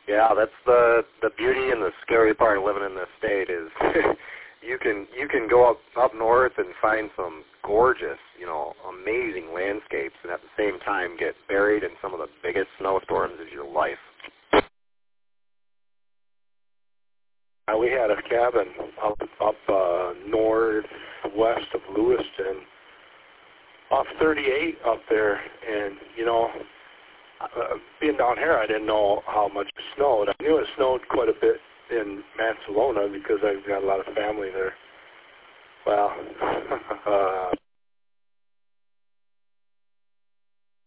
Yeah, that's the beauty and the scary part of living in this state is you can go up north and find some gorgeous, amazing landscapes, and at the same time get buried in some of the biggest snowstorms of your life. We had a cabin up northwest of Lewiston, off 38 up there, and being down here, I didn't know how much it snowed. I knew it snowed quite a bit in Mansalona because I've got a lot of family there. Well,